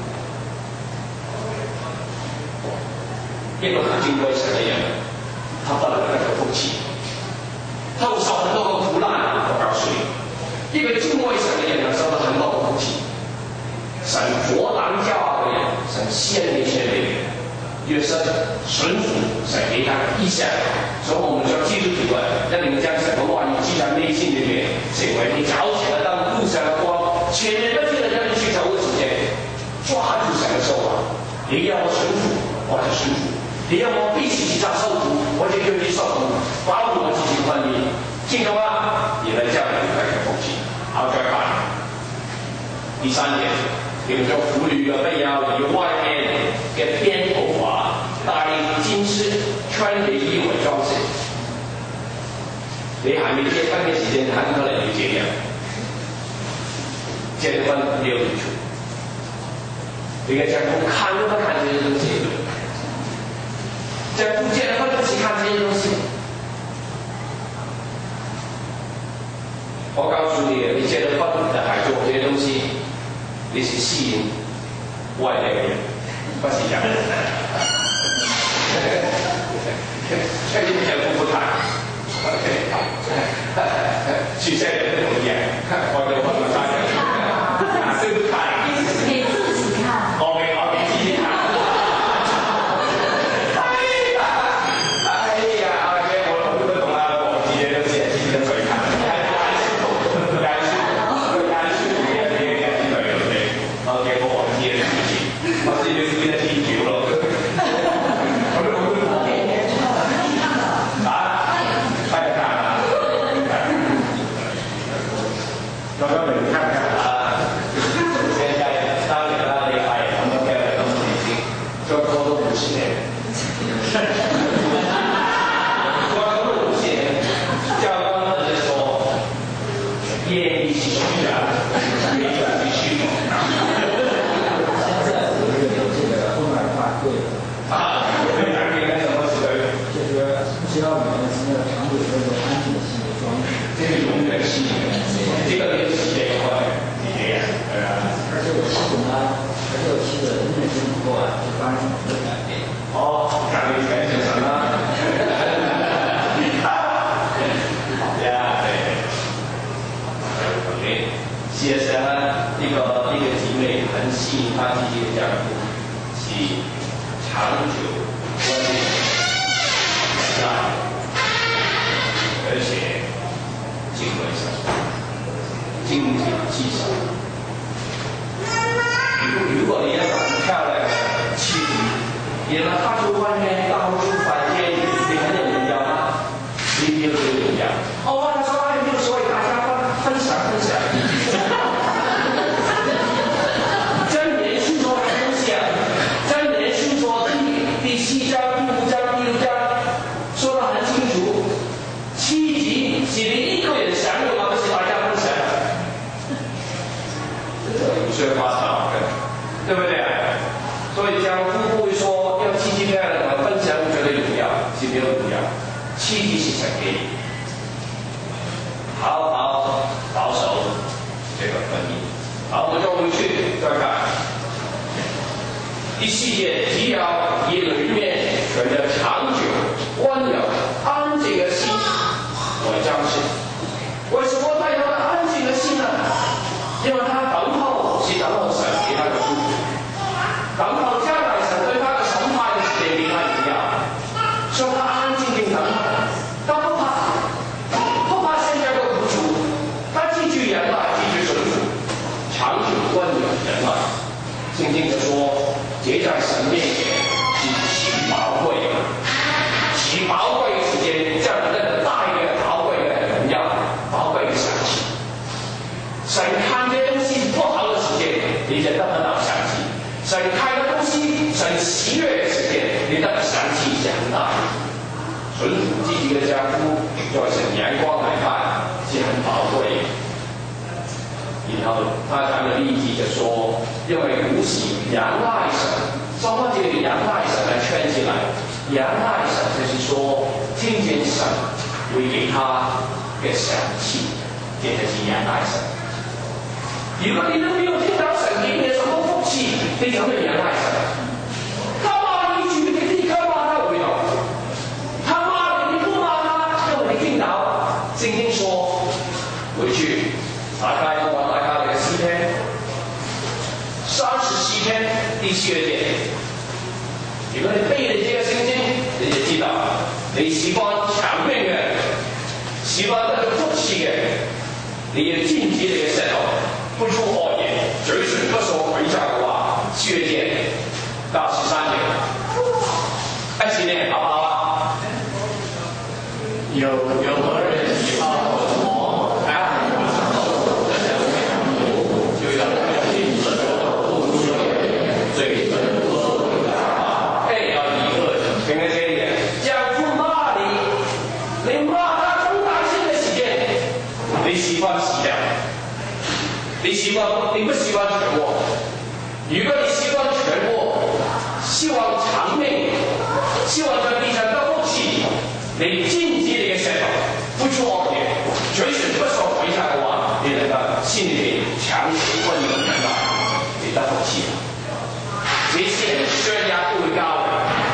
一個很敬畏神的人，他不能那個福氣，他會受很多個苦難。我告訴你，一個敬畏神的人受到很多個福氣。神卓當驕傲的人，神獻給獻給約瑟順服神給他的意向。所以我們說基督徒一定將神的話語記在內心裏面，成為你早起的燈，路上的光。前面不記得讓你去走的時間，抓住神的手啊！你要我順服，我就順服；你要我必須去受苦，我就願意受苦，保護我自己的婚姻。聽懂嗎？你來這樣來個福氣。好，再看第3點，你們說婦女不要以外面嘅編頭髮、戴金飾、穿嘅衣為裝飾。你還沒結婚嘅時間，很可能就這樣。結了婚沒有禮處，你嘅丈夫看都不看這些東西，丈夫結了婚不去看這些東西。我告訴你，你結了婚還做這些東西，你是吸引外來的人，不是這樣。確定丈夫不看。OK， 去現在不同意，我就問大家，對不看？ 給自己看。 OK， 好，給自己看。哎呀，我不懂啦，我今天都寫自己的嘴看，感謝OK，我今天的事情，我是因為今天踢球了。 哦，感觉全是什么？呀，对。OK， CSM 一个姐妹很吸引她自己的丈夫，是长久稳定的，而且经文上、经济技巧。如果你要很漂亮的妻子，你让她去外面到处反间，你很有荣耀吗？你没有荣耀。哦，他说哎，没有所谓，大家分享。真言书说的东西啊，真言书说第7章、第5章、第6章说得很清楚，妻子是你一个人享有，而不是大家分享。无需要发财，对不对？所以讲夫不会说要妻子漂亮的分享，觉得荣耀是没有荣耀，妻子是神给你，好好保守这个婚姻。好，我们就回去再看第4节，只要以里面存着长久、温柔、安静的心为彰显。为什么他有安静的心呢？因为他等候是等候神给他的祝福，等候将来神对他的审判的时间给他荣耀，所以他安静地等候，他不怕现在的苦楚，他继续忍耐，继续顺服，长久温柔忍耐。圣经就说，这在神面前是极宝贵的，极宝贵的时间，叫人那个大一个宝贵的荣耀，宝贵的赏赐。神看这东西不好的时间，你就得不到赏赐；神看的东西，神喜悦的时间，你得到赏赐是很大的。顺服自己的丈夫，在神眼光来看是很宝贵的。然后他讲的例子就说，因为古时仰赖神，什么叫仰赖神来圈起来？仰赖神就是说，听见神会给他的赏赐，这就是仰赖神。如果你都没有听到神给你的什么福气，你怎么仰赖神？他骂你一句，你立刻骂他回头；他骂你，你不骂他，因为你听到圣经说，回去打开那个诗篇37篇第7节。如果你背了这个圣经，你就知道你喜欢长命的，喜欢得到福气的，你要禁止你的舌头。不出恶言，嘴唇不说诡诈的话。7节到13节，一起念好不好啊？有何人喜好我啊？就要禁止不说嘴唇不说诡诈话。要以恶听得这一点，丈夫骂你，你骂他更大声的时间，你喜欢死掉。你不喜欢沉默？如果你喜欢沉默，希望长命，希望在地上得福气，你禁止你的舌头，不出恶言，嘴唇不说诡诈的话，你能够心里强久温柔忍耐，你得福气。这些人血压不会高的，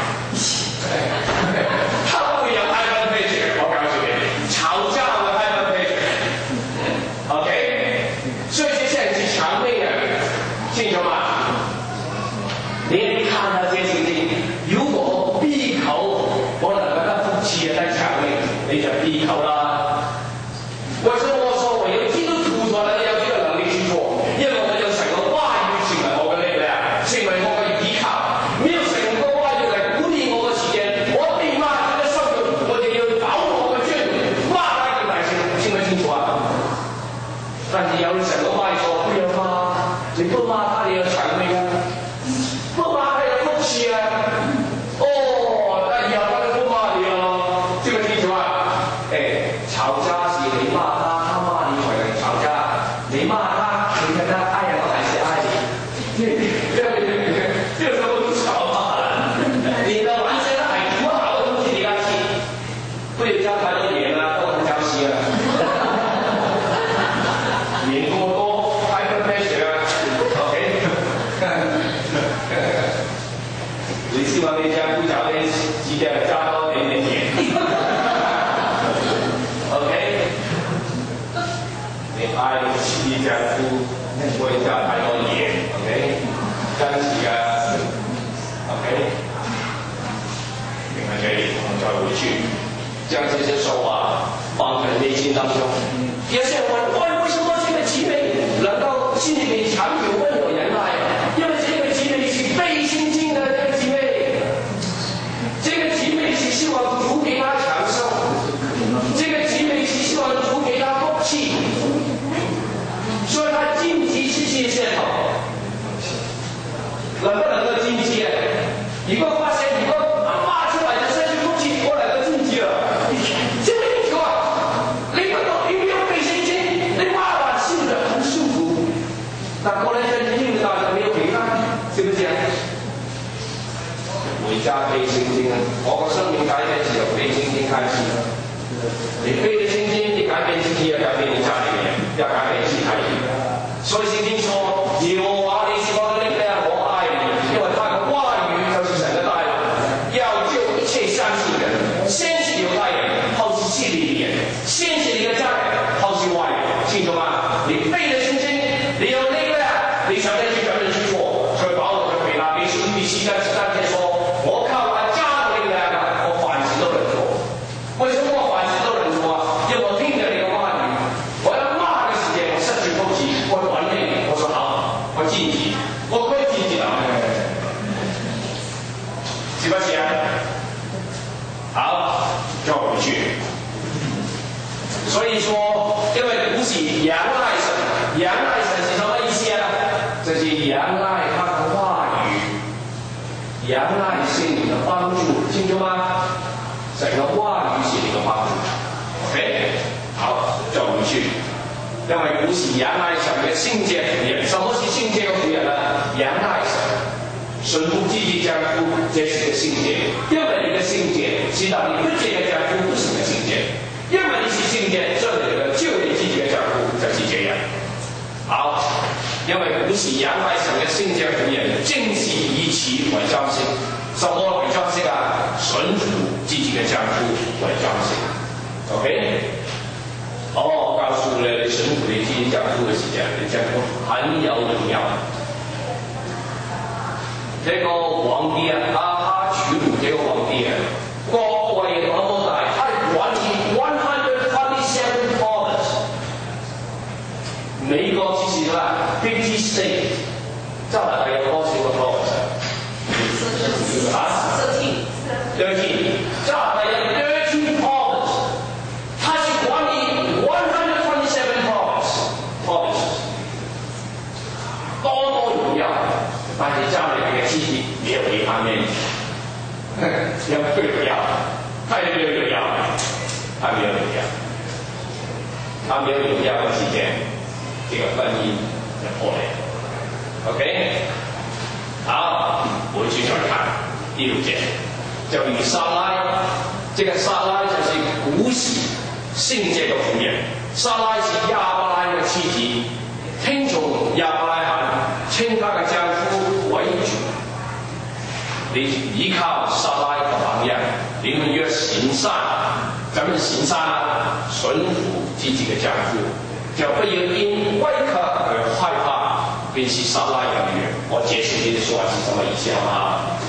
他不会有high blood pressure，我告诉你，吵架的high blood pressure。OK。所以这些人是长命的，清楚吗？你看那些圣经，如果闭口我能够得福气的在长命，你就闭口啦。为什么我说我有基督徒才能有这个能力去做？因为我有神的话语成为我的力量，成为我的依靠。没有神的话望你丈夫找你自己加多點鹽。OK， 你愛你丈夫不會加太多鹽。OK， 真是㗎。OK， 明白這裡，我們再回去將這些說話放在內心當中。有些人問：為什麼這個姊妹能夠心裡面常有溫柔仁愛？因為這個姊妹是背信心的這個姊妹，這個姊妹是希望主給她長壽，這個姊妹是希望主給她福氣，所以她荊棘是這些頭，能不能夠荊棘？如果發現如果罵出來的這些福氣，我來個荊棘了，這個你說，你沒有背信心，你罵完信的很舒服，但後來在你聽到就沒有平安，是不是啊？回家背聖經，我個生命改變是由背聖經開始。你背了聖經，你改變自己，要改變你家裏面，要改變其他人。所以聖經說：耶和華你是我的力量，我愛你，因為他的話語就是神的大能，要救一切相信的人。先是猶太人，後是希利尼人；先是你的家人，後是外人。清楚嗎？你背了聖經，你有力量，你想再去专门去做，所以保罗就回答彼得第7章13节说：“我靠他加的力量啊，我凡事都能做。为什么我凡事都能做啊？因为我听着你的话语，我要骂的时间，我失去福气，我管理，我说好，我晋级，我可以晋级的，是不是啊？好，就回去。所以说，因为古是仰赖神，仰赖神是什么意思啊？就是仰赖他的话语，仰赖是你的帮助，清楚吗？整个话语是你的帮助。OK， 好，就回去。因为古是仰赖神嘅聖潔婦人，什麼是聖潔嘅婦人呢？仰賴神，順服自己丈夫，這是個聖潔。因為你嘅聖潔，知道你不這個丈夫不是個聖潔。因為你是聖潔，所以你嘅救你自己嘅丈夫就是這樣。好，因為古時仰賴神嘅聖潔婦人，正是以此為裝飾。什麼為裝飾啊？順服自己嘅丈夫為裝飾。OK。我告訴你，你順服你自己丈夫嘅時間，你丈夫很有榮耀。這個皇帝啊，亞哈隨魯這個皇帝啊，國位多麼大，他管理127 province。美國其實啦 ，50 state， 加拿大有多少個 province 啊？13，加拿大有13 province， 他是管理127 province， 多麼榮耀！但是家裏面嘅妻子沒有給他面子，要不要？他也沒有榮耀，他沒有榮耀，他沒有榮耀嘅期間，這個婚姻就破裂。OK， 好，回去再看第6節，就以撒拉，這個撒拉就是古時聖潔嘅婦人，撒拉是亞伯拉嘅妻子，聽從亞伯拉罕，稱他嘅丈夫為主。你依靠撒拉嘅榜樣，你們要行善，怎麼行善啊？順服自己嘅丈夫，就不要因威嚇而害怕，便是撒拉嘅女人。我解釋你的說話是什麼意思好嗎？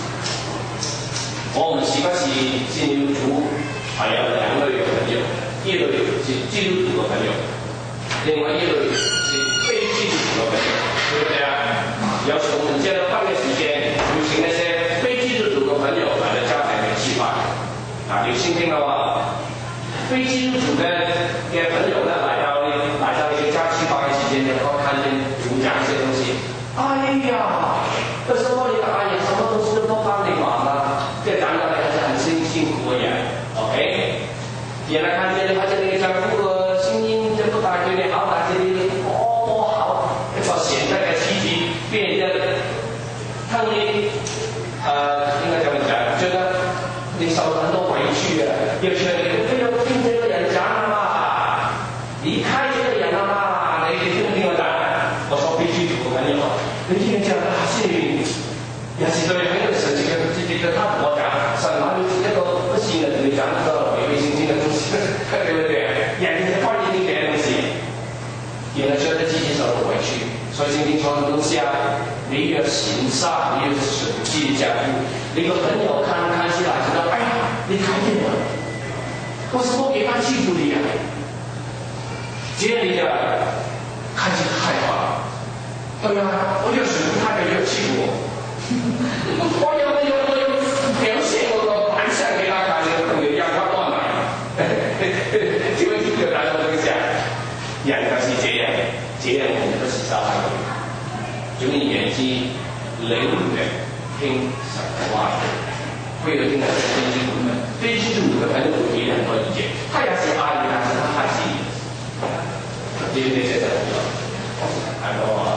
我們是不是信主還有2類嘅朋友？一類是基督徒嘅朋友，另外一類是非基督徒嘅朋友，對不對啊？有時我們借了半個時間，有請那些非基督徒嘅朋友來到家庭嚟吃飯，啊，有聽到嗎？非基督徒嘅朋友呢，來到你嘅家吃飯嘅時間，然後看見主講一些東西，哎呀，為什麼你的阿爺什麼東西都不幫你忙啊？這講到來還是很辛苦嘅人 ，OK？ 原來看見你，發現你嘅丈夫嘅聲音就不大對你好，但是你多好，一個現在嘅妻子變得看你應該怎麼講？覺得你受了很多委屈啊，又覺得你不要聽這個人講嘛，離開這個人了嘛，你聽不聽我講？我說必須主朋友，你聽講啊，幸運，也是對很有神這個其實他同我講，神哪裏一個不信的同你講一個違背聖經的東西，對不對？人家放進去別的東西，也能覺得自己受了委屈。所以聖經說的東西啊，你要行善，你要捨己家父。你個朋友看起來覺得，哎呀，你改變了，我是不給他欺負你呀。接着你就開始害怕，對啊，我要選他嘅要欺負我，我要表現我個bản相給他看，讓他斷奶。請問你有哪種東西啊？人就是這樣，我們不是殺害佢。總而言之，領略聽神的話語，會有聽到聖經本文。對基督徒的朋友會給很多意見，他也是愛你，但是他害死你。這些這些就好了，還多啊。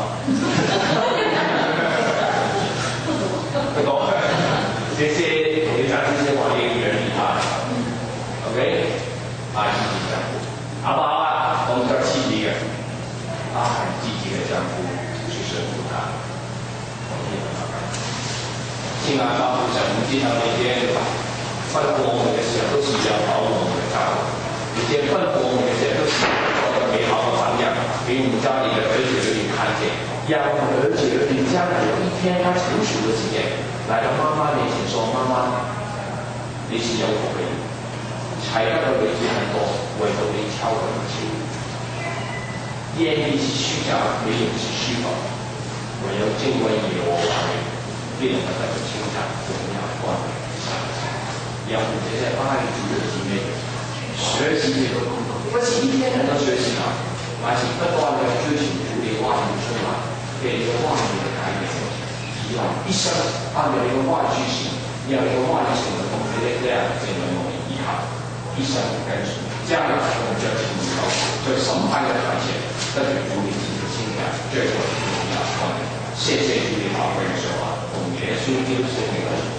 不多，這些同你講這些話，你遠離他。OK，愛自己丈夫，好不好啊？我們這兒妻子嘅，愛自己的丈夫去順服他。親愛的父神，經常每天吩咐我們的時候，都是要保護我們的家人；每天吩咐我們的時候，都是做個美好的榜樣，給你家裏的兒子兒女看見，讓兒子兒女將來有一天他成熟的時間，來到媽媽面前說：媽媽，你是有福的，財德的女子很多，唯獨你挑選了基督。言語是虛假，美言是虛謊，唯有敬畏耶和華的，必能得到稱讚、榮耀、光榮。讓我們這些愛主的姊妹學習這個功課，不是一天能夠學習它，而是不斷地追求主的話語出來，給這個話語的改變，以往一生按照這個話語去行，讓這個話語成為我們的力量，成為我們的依靠，一生跟隨。這樣我們就要進入到在審判的台前，得到主的稱讚，最後榮耀光榮。謝謝主的寶貴的說話，我們耶穌基督聖名。